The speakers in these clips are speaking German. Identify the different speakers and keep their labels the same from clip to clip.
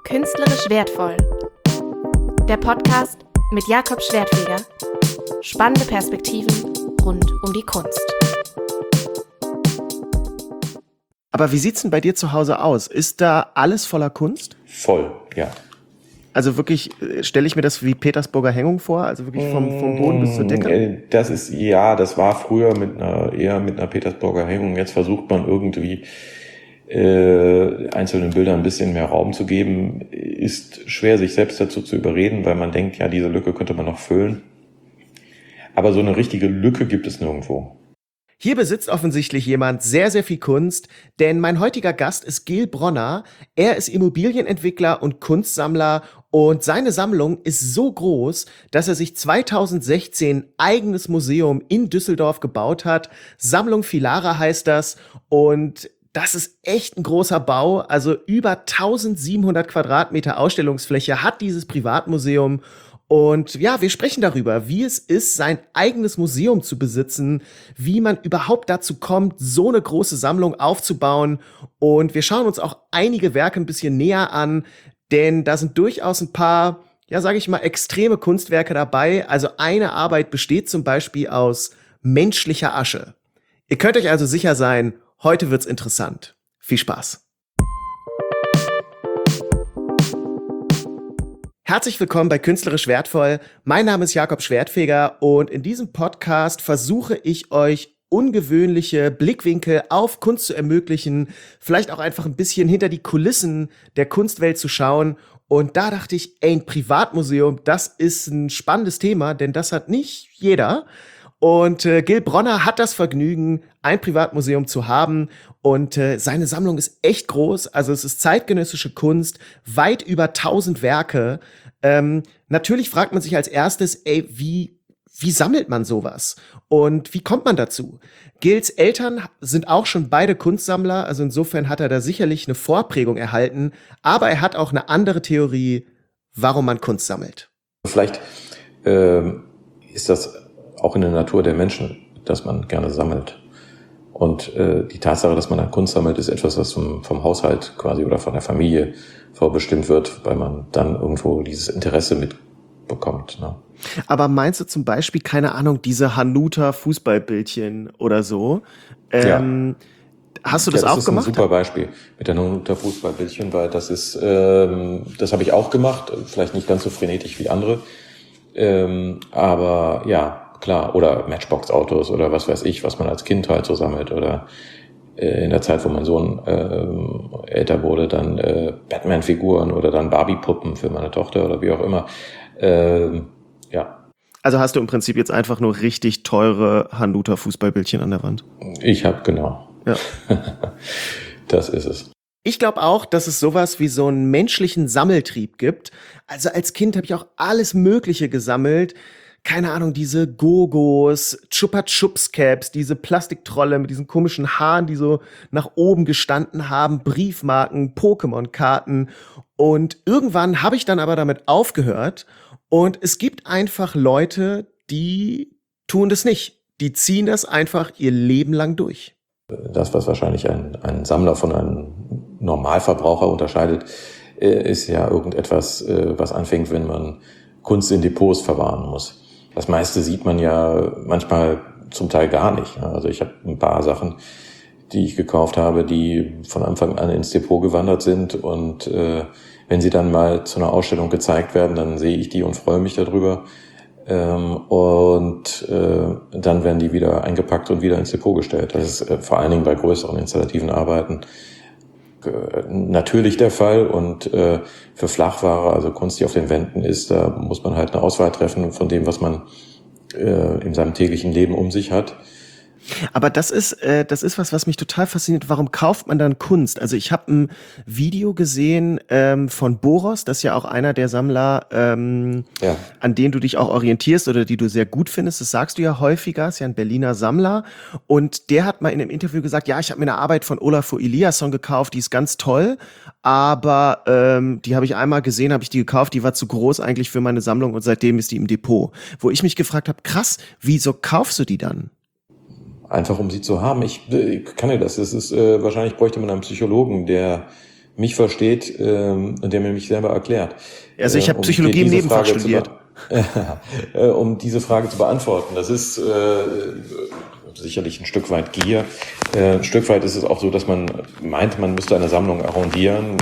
Speaker 1: Künstlerisch wertvoll. Der Podcast mit Jakob Schwertfeger. Spannende Perspektiven rund um die Kunst.
Speaker 2: Aber wie sieht's denn bei dir zu Hause aus? Ist da alles voller Kunst?
Speaker 3: Voll, ja.
Speaker 2: Also wirklich, stelle ich mir das wie Petersburger Hängung vor? Also wirklich vom Boden bis zur Decke?
Speaker 3: Das war früher eher mit einer Petersburger Hängung. Jetzt versucht man irgendwie einzelnen Bildern ein bisschen mehr Raum zu geben. Ist schwer, sich selbst dazu zu überreden, weil man denkt, ja, diese Lücke könnte man noch füllen. Aber so eine richtige Lücke gibt es nirgendwo.
Speaker 2: Hier besitzt offensichtlich jemand sehr, sehr viel Kunst, denn mein heutiger Gast ist Gil Bronner. Er ist Immobilienentwickler und Kunstsammler und seine Sammlung ist so groß, dass er sich 2016 eigenes Museum in Düsseldorf gebaut hat. Sammlung Filara heißt das und das ist echt ein großer Bau, also über 1700 Quadratmeter Ausstellungsfläche hat dieses Privatmuseum. Und ja, wir sprechen darüber, wie es ist, sein eigenes Museum zu besitzen, wie man überhaupt dazu kommt, so eine große Sammlung aufzubauen. Und wir schauen uns auch einige Werke ein bisschen näher an, denn da sind durchaus ein paar, ja, sage ich mal, extreme Kunstwerke dabei. Also eine Arbeit besteht zum Beispiel aus menschlicher Asche. Ihr könnt euch also sicher sein, heute wird's interessant. Viel Spaß. Herzlich willkommen bei Künstlerisch wertvoll. Mein Name ist Jakob Schwertfeger und in diesem Podcast versuche ich euch ungewöhnliche Blickwinkel auf Kunst zu ermöglichen, vielleicht auch einfach ein bisschen hinter die Kulissen der Kunstwelt zu schauen. Und da dachte ich, ein Privatmuseum, das ist ein spannendes Thema, denn das hat nicht jeder. Und Gil Bronner hat das Vergnügen, ein Privatmuseum zu haben und seine Sammlung ist echt groß, also es ist zeitgenössische Kunst, weit über 1000 Werke. Natürlich fragt man sich als erstes, wie sammelt man sowas und wie kommt man dazu? Gils Eltern sind auch schon beide Kunstsammler, also insofern hat er da sicherlich eine Vorprägung erhalten, aber er hat auch eine andere Theorie, warum man Kunst sammelt.
Speaker 3: Vielleicht ist das auch in der Natur der Menschen, dass man gerne sammelt. Und die Tatsache, dass man dann Kunst sammelt, ist etwas, was vom Haushalt quasi oder von der Familie vorbestimmt wird, weil man dann irgendwo dieses Interesse mitbekommt. Ne?
Speaker 2: Aber meinst du zum Beispiel, keine Ahnung, diese Hanuta Fußballbildchen oder so?
Speaker 3: Ja.
Speaker 2: Hast du das auch gemacht?
Speaker 3: Das ist ein super Beispiel mit der Hanuta Fußballbildchen, weil das ist, das habe ich auch gemacht, vielleicht nicht ganz so frenetisch wie andere, aber ja, klar, oder Matchbox-Autos oder was weiß ich, was man als Kind halt so sammelt oder in der Zeit, wo mein Sohn älter wurde, dann Batman-Figuren oder dann Barbie-Puppen für meine Tochter oder wie auch immer. Ja.
Speaker 2: Also hast du im Prinzip jetzt einfach nur richtig teure Hanuta-Fußballbildchen an der Wand?
Speaker 3: Ich habe, genau.
Speaker 2: Ja.
Speaker 3: Das ist es.
Speaker 2: Ich glaube auch, dass es sowas wie so einen menschlichen Sammeltrieb gibt. Also als Kind habe ich auch alles Mögliche gesammelt. Keine Ahnung, diese Gogos, Chupa Chups Caps, diese Plastiktrolle mit diesen komischen Haaren, die so nach oben gestanden haben, Briefmarken, Pokémon-Karten. Und irgendwann habe ich dann aber damit aufgehört. Und es gibt einfach Leute, die tun das nicht. Die ziehen das einfach ihr Leben lang durch.
Speaker 3: Das, was wahrscheinlich ein Sammler von einem Normalverbraucher unterscheidet, ist ja irgendetwas, was anfängt, wenn man Kunst in Depots verwahren muss. Das meiste sieht man ja manchmal zum Teil gar nicht. Also ich habe ein paar Sachen, die ich gekauft habe, die von Anfang an ins Depot gewandert sind. Und wenn sie dann mal zu einer Ausstellung gezeigt werden, dann sehe ich die und freue mich darüber. Und dann werden die wieder eingepackt und wieder ins Depot gestellt. Das ist vor allen Dingen bei größeren installativen Arbeiten natürlich der Fall. Und für Flachware, also Kunst, die auf den Wänden ist, da muss man halt eine Auswahl treffen von dem, was man in seinem täglichen Leben um sich hat.
Speaker 2: Aber das ist was mich total fasziniert. Warum kauft man dann Kunst? Also ich habe ein Video gesehen von Boros, das ist ja auch einer der Sammler, an denen du dich auch orientierst oder die du sehr gut findest. Das sagst du ja häufiger, ist ja ein Berliner Sammler. Und der hat mal in einem Interview gesagt, ja, ich habe mir eine Arbeit von Olafur Eliasson gekauft, die ist ganz toll, aber die habe ich einmal gesehen, habe ich die gekauft, die war zu groß eigentlich für meine Sammlung und seitdem ist die im Depot. Wo ich mich gefragt habe, krass, wieso kaufst du die dann?
Speaker 3: Einfach um sie zu haben. Ich kann ja das. Es ist wahrscheinlich bräuchte man einen Psychologen, der mich versteht und der mir mich selber erklärt.
Speaker 2: Also ich habe Psychologie im Nebenfach studiert.
Speaker 3: Um diese Frage zu beantworten. Das ist sicherlich ein Stück weit Gier. Ein Stück weit ist es auch so, dass man meint, man müsste eine Sammlung arrondieren,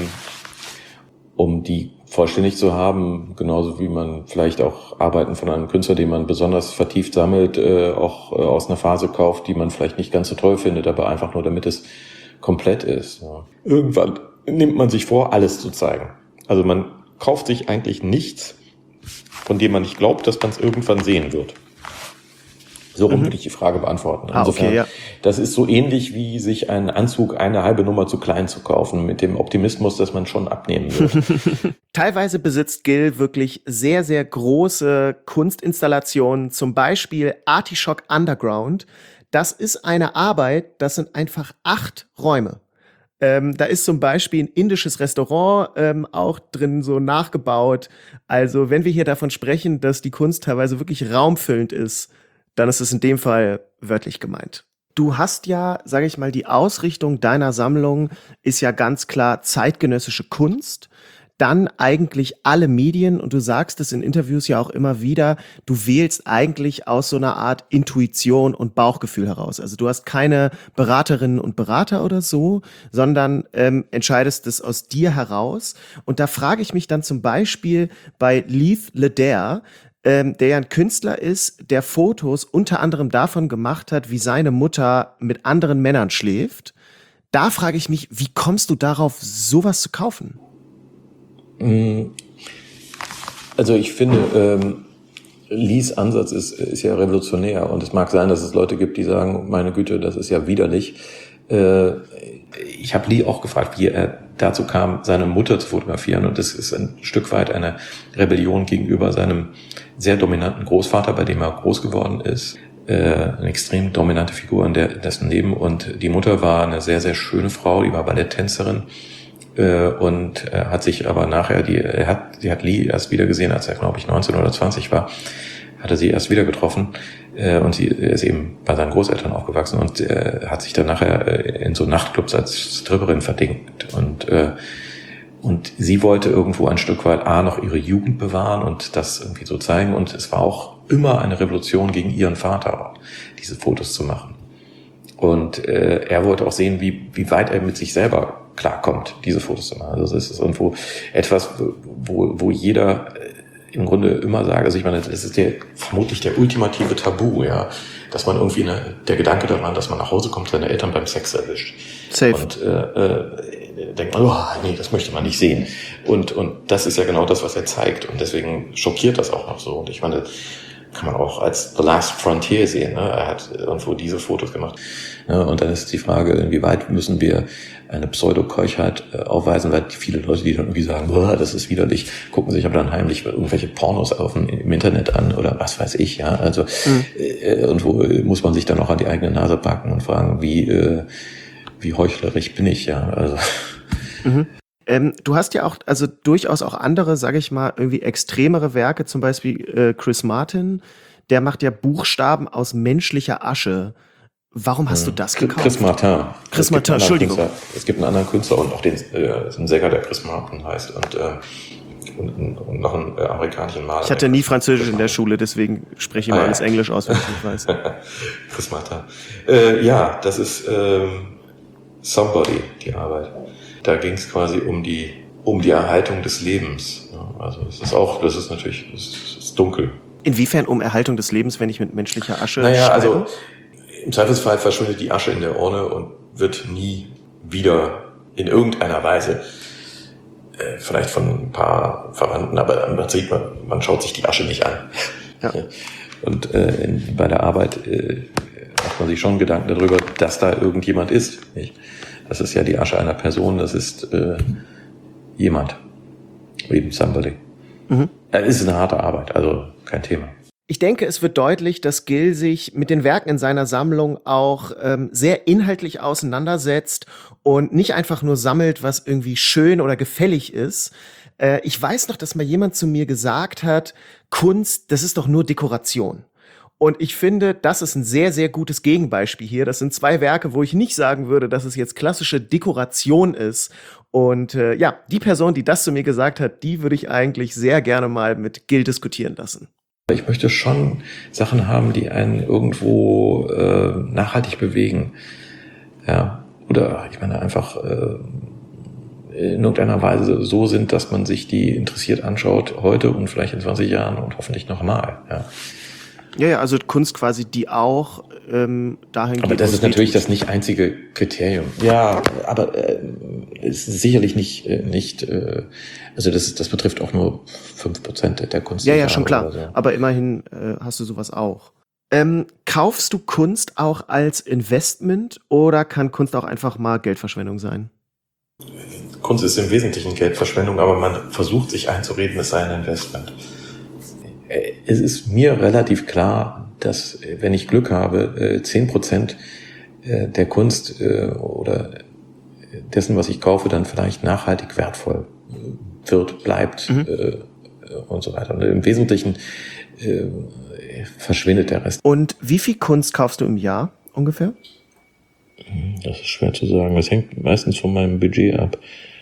Speaker 3: um die vollständig zu haben, genauso wie man vielleicht auch Arbeiten von einem Künstler, den man besonders vertieft sammelt, auch aus einer Phase kauft, die man vielleicht nicht ganz so toll findet, aber einfach nur, damit es komplett ist. Ja. Irgendwann nimmt man sich vor, alles zu zeigen. Also man kauft sich eigentlich nichts, von dem man nicht glaubt, dass man es irgendwann sehen wird. So rum würde ich die Frage beantworten. Insofern,
Speaker 2: okay, ja.
Speaker 3: Das ist so ähnlich wie sich einen Anzug eine halbe Nummer zu klein zu kaufen, mit dem Optimismus, dass man schon abnehmen wird.
Speaker 2: Teilweise besitzt Gil wirklich sehr, sehr große Kunstinstallationen, zum Beispiel Artischock Underground. Das ist eine Arbeit, das sind einfach 8 Räume. Da ist zum Beispiel ein indisches Restaurant auch drin so nachgebaut. Also wenn wir hier davon sprechen, dass die Kunst teilweise wirklich raumfüllend ist, dann ist es in dem Fall wörtlich gemeint. Du hast ja, sage ich mal, die Ausrichtung deiner Sammlung ist ja ganz klar zeitgenössische Kunst, dann eigentlich alle Medien und du sagst es in Interviews ja auch immer wieder, du wählst eigentlich aus so einer Art Intuition und Bauchgefühl heraus. Also du hast keine Beraterinnen und Berater oder so, sondern entscheidest es aus dir heraus. Und da frage ich mich dann zum Beispiel bei Leith Leder, der ja ein Künstler ist, der Fotos unter anderem davon gemacht hat, wie seine Mutter mit anderen Männern schläft. Da frage ich mich, wie kommst du darauf, sowas zu kaufen?
Speaker 3: Also ich finde, Lees Ansatz ist ja revolutionär und es mag sein, dass es Leute gibt, die sagen, meine Güte, das ist ja widerlich. Ich habe Lee auch gefragt, wie er dazu kam, seine Mutter zu fotografieren und das ist ein Stück weit eine Rebellion gegenüber seinem sehr dominanten Großvater, bei dem er groß geworden ist. Eine extrem dominante Figur in dessen Leben und die Mutter war eine sehr, sehr schöne Frau, die war Balletttänzerin und hat sich aber nachher, sie hat Lee erst wieder gesehen, als er glaube ich 19 oder 20 war, hat er sie erst wieder getroffen und sie ist eben bei seinen Großeltern aufgewachsen und hat sich dann nachher in so Nachtclubs als Stripperin verdingt und sie wollte irgendwo ein Stück weit noch ihre Jugend bewahren und das irgendwie so zeigen und es war auch immer eine Revolution gegen ihren Vater, diese Fotos zu machen. Und er wollte auch sehen, wie weit er mit sich selber klarkommt, diese Fotos zu machen. Also es ist irgendwo etwas, wo jeder im Grunde immer sagt, also ich meine, das ist vermutlich der ultimative Tabu, ja, dass man irgendwie der Gedanke daran, dass man nach Hause kommt, seine Eltern beim Sex erwischt.
Speaker 2: Safe.
Speaker 3: Und denkt man, nee, das möchte man nicht sehen. Und das ist ja genau das, was er zeigt. Und deswegen schockiert das auch noch so. Und ich meine, kann man auch als The Last Frontier sehen. Ne? Er hat irgendwo diese Fotos gemacht. Ne? Und dann ist die Frage, inwieweit müssen wir eine Pseudo-Keuschheit aufweisen, weil viele Leute, die dann irgendwie sagen, das ist widerlich, gucken sich aber dann heimlich irgendwelche Pornos im Internet an oder was weiß ich. Ja, also irgendwo muss man sich dann auch an die eigene Nase packen und fragen, wie heuchlerisch bin ich, ja. Also.
Speaker 2: Mhm. Du hast ja auch, also durchaus auch andere, sage ich mal, irgendwie extremere Werke, zum Beispiel Chris Martin, der macht ja Buchstaben aus menschlicher Asche. Warum hast du das gekauft?
Speaker 3: Chris Martin.
Speaker 2: Chris Martin, Entschuldigung.
Speaker 3: Es gibt einen anderen Künstler und auch einen Sänger, der Chris Martin heißt und noch einen amerikanischen Maler.
Speaker 2: Ich hatte nie Französisch in der Schule, deswegen spreche ich immer alles Englisch aus, wenn ich nicht weiß.
Speaker 3: Chris Martin. Ja, das ist Somebody, die Arbeit. Da ging es quasi um die Erhaltung des Lebens. Also das ist dunkel.
Speaker 2: Inwiefern um Erhaltung des Lebens, wenn ich mit menschlicher Asche
Speaker 3: schreibe?
Speaker 2: Also
Speaker 3: im Zweifelsfall verschwindet die Asche in der Urne und wird nie wieder in irgendeiner Weise, vielleicht von ein paar Verwandten, aber man schaut sich die Asche nicht an. Ja. Und bei der Arbeit macht man sich schon Gedanken darüber, dass da irgendjemand ist. Nicht? Das ist ja die Asche einer Person, das ist jemand. Eben somebody. Mhm. Das ist eine harte Arbeit, also kein Thema.
Speaker 2: Ich denke, es wird deutlich, dass Gil sich mit den Werken in seiner Sammlung auch sehr inhaltlich auseinandersetzt und nicht einfach nur sammelt, was irgendwie schön oder gefällig ist. Ich weiß noch, dass mal jemand zu mir gesagt hat, Kunst, das ist doch nur Dekoration. Und ich finde, das ist ein sehr, sehr gutes Gegenbeispiel hier. Das sind zwei Werke, wo ich nicht sagen würde, dass es jetzt klassische Dekoration ist. Und die Person, die das zu mir gesagt hat, die würde ich eigentlich sehr gerne mal mit Gil diskutieren lassen.
Speaker 3: Ich möchte schon Sachen haben, die einen irgendwo nachhaltig bewegen. Ja, oder ich meine einfach in irgendeiner Weise so sind, dass man sich die interessiert anschaut heute und vielleicht in 20 Jahren und hoffentlich nochmal. Ja.
Speaker 2: Ja, also Kunst quasi, die auch dahin geht.
Speaker 3: Aber das ist natürlich das nicht einzige Kriterium. Ja, aber es ist sicherlich nicht, also das betrifft auch nur 5% der Kunst.
Speaker 2: Ja, schon klar. So. Aber immerhin hast du sowas auch. Kaufst du Kunst auch als Investment oder kann Kunst auch einfach mal Geldverschwendung sein?
Speaker 3: Kunst ist im Wesentlichen Geldverschwendung, aber man versucht sich einzureden, es sei ein Investment. Es ist mir relativ klar, dass, wenn ich Glück habe, 10% der Kunst oder dessen, was ich kaufe, dann vielleicht nachhaltig wertvoll wird, bleibt und so weiter. Und im Wesentlichen verschwindet der Rest.
Speaker 2: Und wie viel Kunst kaufst du im Jahr ungefähr?
Speaker 3: Das ist schwer zu sagen. Das hängt meistens von meinem Budget ab.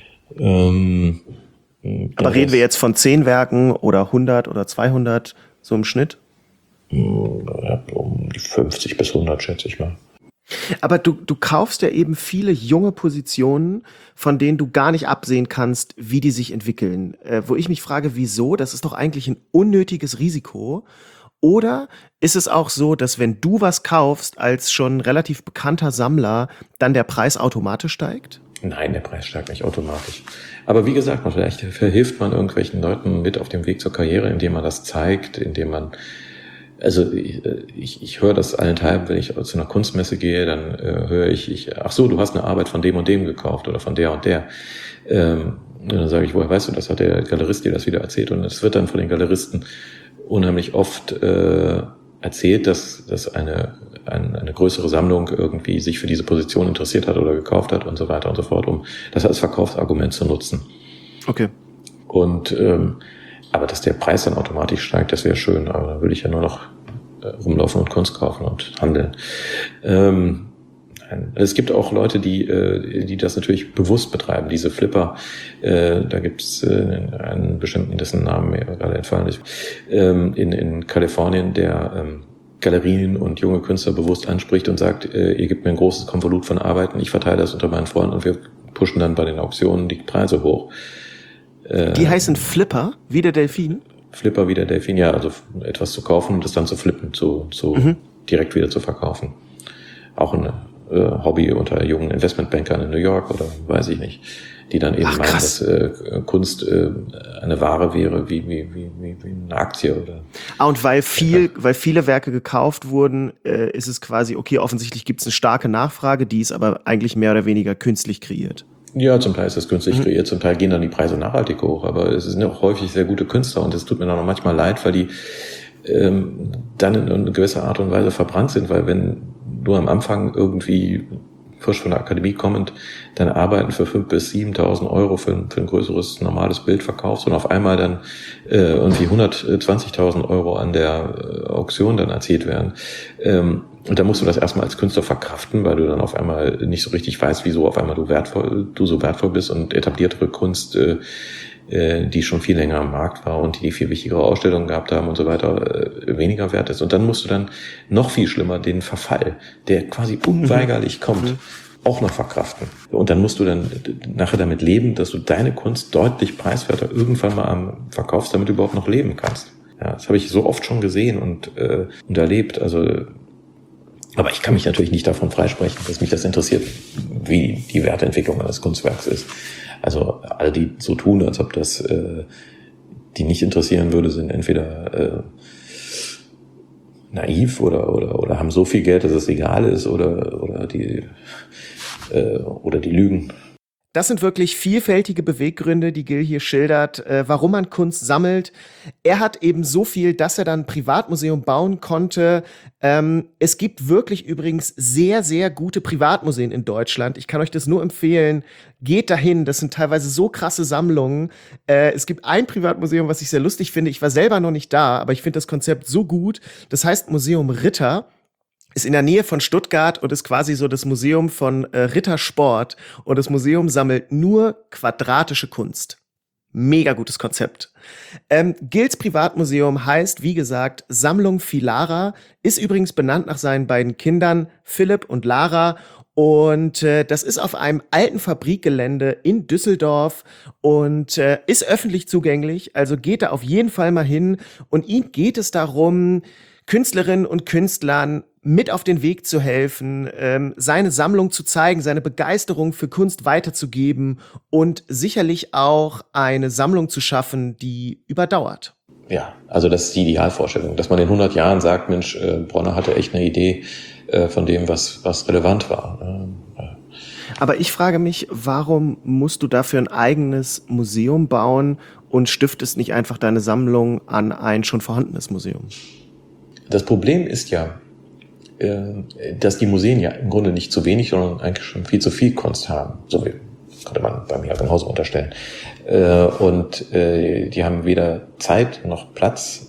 Speaker 2: Aber reden wir jetzt von 10 Werken oder 100 oder 200 so im Schnitt?
Speaker 3: Um die 50 bis 100, schätze ich mal.
Speaker 2: Aber du kaufst ja eben viele junge Positionen, von denen du gar nicht absehen kannst, wie die sich entwickeln. Wo ich mich frage, wieso? Das ist doch eigentlich ein unnötiges Risiko. Oder ist es auch so, dass wenn du was kaufst als schon relativ bekannter Sammler, dann der Preis automatisch steigt?
Speaker 3: Nein, der Preis steigt nicht automatisch. Aber wie gesagt, vielleicht verhilft man irgendwelchen Leuten mit auf dem Weg zur Karriere, indem man das zeigt, indem man, also ich höre das allenthalben, wenn ich zu einer Kunstmesse gehe, dann höre ich, ach so, du hast eine Arbeit von dem und dem gekauft oder von der und der. Und dann sage ich, woher weißt du das? Hat der Galerist dir das wieder erzählt? Und es wird dann von den Galeristen unheimlich oft erzählt, dass eine größere Sammlung irgendwie sich für diese Position interessiert hat oder gekauft hat und so weiter und so fort, um das als Verkaufsargument zu nutzen.
Speaker 2: Okay.
Speaker 3: Und aber dass der Preis dann automatisch steigt, das wäre schön, aber dann würde ich ja nur noch rumlaufen und Kunst kaufen und handeln. Es gibt auch Leute, die das natürlich bewusst betreiben, diese Flipper. Da gibt's einen bestimmten, dessen Namen mir gerade entfallen ist, in Kalifornien, der Galerien und junge Künstler bewusst anspricht und sagt, ihr gebt mir ein großes Konvolut von Arbeiten, ich verteile das unter meinen Freunden und wir pushen dann bei den Auktionen die Preise hoch.
Speaker 2: Die heißen Flipper, wie der Delfin?
Speaker 3: Flipper wie der Delfin, ja, also etwas zu kaufen und es dann zu flippen, direkt wieder zu verkaufen. Auch ein Hobby unter jungen Investmentbankern in New York oder weiß ich nicht, die dann eben meinen, dass Kunst eine Ware wäre wie eine Aktie oder.
Speaker 2: Und weil viele Werke gekauft wurden, ist es quasi, okay, offensichtlich gibt es eine starke Nachfrage, die ist aber eigentlich mehr oder weniger künstlich kreiert.
Speaker 3: Ja, zum Teil ist das künstlich kreiert, zum Teil gehen dann die Preise nachhaltig hoch, aber es sind auch häufig sehr gute Künstler und es tut mir dann auch manchmal leid, weil die dann in gewisser Art und Weise verbrannt sind, weil wenn du am Anfang irgendwie frisch von der Akademie kommend deine Arbeiten für 5.000 bis 7.000 Euro für ein größeres normales Bild verkaufst und auf einmal dann irgendwie 120.000 Euro an der Auktion dann erzielt werden. Und dann musst du das erstmal als Künstler verkraften, weil du dann auf einmal nicht so richtig weißt, wieso auf einmal du so wertvoll bist und etabliertere Kunst, die schon viel länger am Markt war und die viel wichtigere Ausstellungen gehabt haben und so weiter, weniger wert ist. Und dann musst du dann noch viel schlimmer den Verfall, der quasi unweigerlich kommt, auch noch verkraften. Und dann musst du dann nachher damit leben, dass du deine Kunst deutlich preiswerter irgendwann mal verkaufst, damit du überhaupt noch leben kannst. Ja, das habe ich so oft schon gesehen und erlebt. Also, aber ich kann mich natürlich nicht davon freisprechen, dass mich das interessiert, wie die Wertentwicklung eines Kunstwerks ist. Also alle, die so tun, als ob das die nicht interessieren würde, sind entweder naiv oder haben so viel Geld, dass es egal ist, oder die lügen.
Speaker 2: Das sind wirklich vielfältige Beweggründe, die Gil hier schildert, warum man Kunst sammelt. Er hat eben so viel, dass er dann ein Privatmuseum bauen konnte. Es gibt wirklich übrigens sehr, sehr gute Privatmuseen in Deutschland. Ich kann euch das nur empfehlen. Geht dahin, das sind teilweise so krasse Sammlungen. Es gibt ein Privatmuseum, was ich sehr lustig finde. Ich war selber noch nicht da, aber ich finde das Konzept so gut. Das heißt Museum Ritter. Ist in der Nähe von Stuttgart und ist quasi so das Museum von Rittersport. Und das Museum sammelt nur quadratische Kunst. Mega gutes Konzept. Gils Privatmuseum heißt, wie gesagt, Sammlung Filara, ist übrigens benannt nach seinen beiden Kindern, Philipp und Lara. Und das ist auf einem alten Fabrikgelände in Düsseldorf und ist öffentlich zugänglich. Also geht da auf jeden Fall mal hin. Und ihm geht es darum, Künstlerinnen und Künstlern mit auf den Weg zu helfen, seine Sammlung zu zeigen, seine Begeisterung für Kunst weiterzugeben und sicherlich auch eine Sammlung zu schaffen, die überdauert.
Speaker 3: Ja, also das ist die Idealvorstellung, dass man in 100 Jahren sagt, Mensch, Bronner hatte echt eine Idee von dem, was relevant war.
Speaker 2: Aber ich frage mich, warum musst du dafür ein eigenes Museum bauen und stiftest nicht einfach deine Sammlung an ein schon vorhandenes Museum?
Speaker 3: Das Problem ist ja, dass die Museen ja im Grunde nicht zu wenig, sondern eigentlich schon viel zu viel Kunst haben. So wie könnte man bei mir ja genauso unterstellen. Und die haben weder Zeit noch Platz,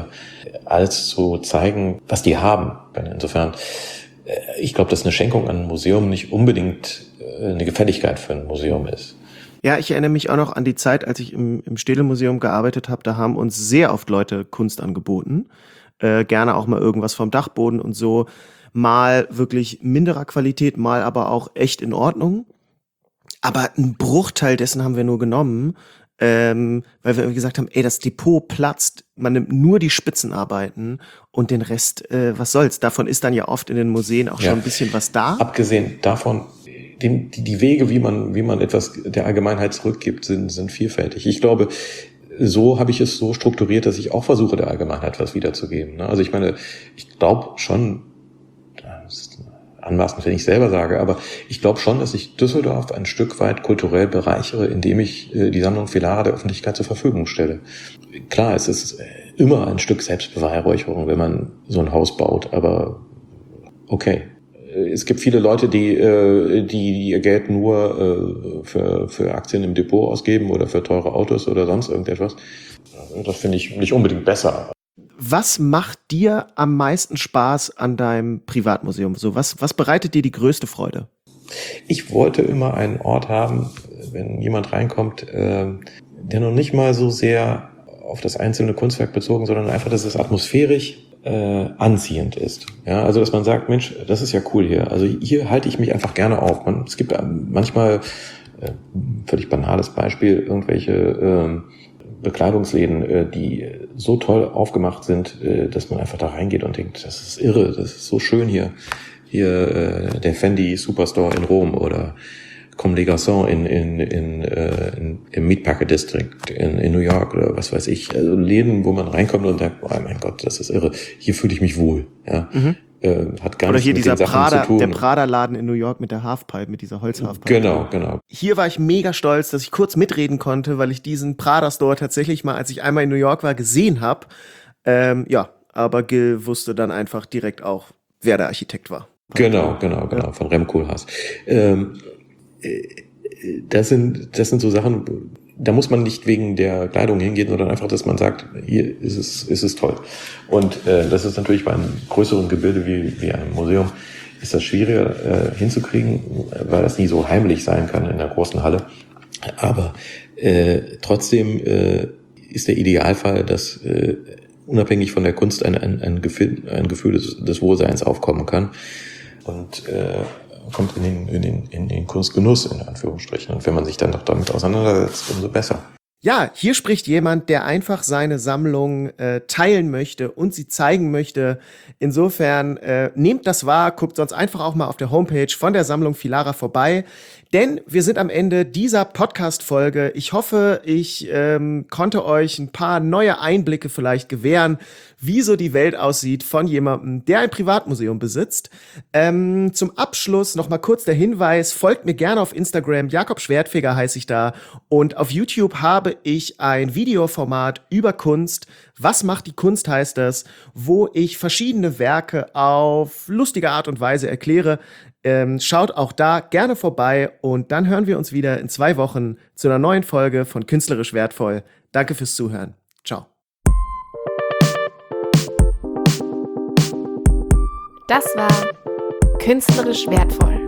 Speaker 3: alles zu zeigen, was die haben. Insofern, ich glaube, dass eine Schenkung an ein Museum nicht unbedingt eine Gefälligkeit für ein Museum ist.
Speaker 2: Ja, ich erinnere mich auch noch an die Zeit, als ich im Städel-Museum gearbeitet habe. Da haben uns sehr oft Leute Kunst angeboten. Gerne auch mal irgendwas vom Dachboden und so. Mal wirklich minderer Qualität, mal aber auch echt in Ordnung. Aber einen Bruchteil dessen haben wir nur genommen, weil wir gesagt haben, ey, das Depot platzt. Man nimmt nur die Spitzenarbeiten und den Rest, was soll's. Davon ist dann ja oft in den Museen auch schon ein bisschen was da.
Speaker 3: Abgesehen davon, die Wege, wie man etwas der Allgemeinheit zurückgibt, sind vielfältig. Ich glaube, so habe ich es so strukturiert, dass ich auch versuche, der Allgemeinheit was wiederzugeben. Also ich meine, ich glaube schon, das ist anmaßend, wenn ich selber sage, aber ich glaube schon, dass ich Düsseldorf ein Stück weit kulturell bereichere, indem ich die Sammlung Filara der Öffentlichkeit zur Verfügung stelle. Klar, es ist immer ein Stück Selbstbeweihräucherung, wenn man so ein Haus baut, aber okay. Es gibt viele Leute, die ihr Geld nur für Aktien im Depot ausgeben oder für teure Autos oder sonst irgendetwas. Das finde ich nicht unbedingt besser.
Speaker 2: Was macht dir am meisten Spaß an deinem Privatmuseum? So, was bereitet dir die größte Freude?
Speaker 3: Ich wollte immer einen Ort haben, wenn jemand reinkommt, der noch nicht mal so sehr auf das einzelne Kunstwerk bezogen, sondern einfach, dass es atmosphärisch anziehend ist. Ja, also dass man sagt, Mensch, das ist ja cool hier. Also hier halte ich mich einfach gerne auf. Es gibt manchmal, völlig banales Beispiel, irgendwelche Bekleidungsläden, die so toll aufgemacht sind, dass man einfach da reingeht und denkt, das ist irre, das ist so schön hier. Hier der Fendi Superstore in Rom oder Comme des Garçons im Meatpacking District in New York oder was weiß ich. Also Läden, wo man reinkommt und sagt, oh mein Gott, das ist irre. Hier fühle ich mich wohl. Ja. Hat gar nichts mit den Sachen zu tun.
Speaker 2: Der Prada-Laden in New York mit der Halfpipe, mit dieser Holz-Halfpipe.
Speaker 3: Genau.
Speaker 2: Hier war ich mega stolz, dass ich kurz mitreden konnte, weil ich diesen Prada-Store tatsächlich mal, als ich einmal in New York war, gesehen habe. Aber Gil wusste dann einfach direkt auch, wer der Architekt war.
Speaker 3: Genau, von Rem Koolhaas. Das sind so Sachen, da muss man nicht wegen der Kleidung hingehen, sondern einfach, dass man sagt, hier ist es toll. Und das ist natürlich bei einem größeren Gebilde wie einem Museum, ist das schwieriger hinzukriegen, weil das nie so heimlich sein kann in der großen Halle. Aber trotzdem ist der Idealfall, dass unabhängig von der Kunst ein Gefühl des Wohlseins aufkommen kann. Und kommt in den Kunstgenuss, in Anführungsstrichen. Und wenn man sich dann noch damit auseinandersetzt, umso besser.
Speaker 2: Ja, hier spricht jemand, der einfach seine Sammlung teilen möchte und sie zeigen möchte. Insofern nehmt das wahr, guckt sonst einfach auch mal auf der Homepage von der Sammlung Filara vorbei. Denn wir sind am Ende dieser Podcast-Folge. Ich hoffe, ich konnte euch ein paar neue Einblicke vielleicht gewähren, wie so die Welt aussieht von jemandem, der ein Privatmuseum besitzt. Zum Abschluss noch mal kurz der Hinweis, folgt mir gerne auf Instagram, Jakob Schwertfeger heiße ich da. Und auf YouTube habe ich ein Videoformat über Kunst. Was macht die Kunst, heißt das, wo ich verschiedene Werke auf lustige Art und Weise erkläre. Schaut auch da gerne vorbei und dann hören wir uns wieder in 2 Wochen zu einer neuen Folge von Künstlerisch Wertvoll. Danke fürs Zuhören. Ciao.
Speaker 1: Das war Künstlerisch Wertvoll.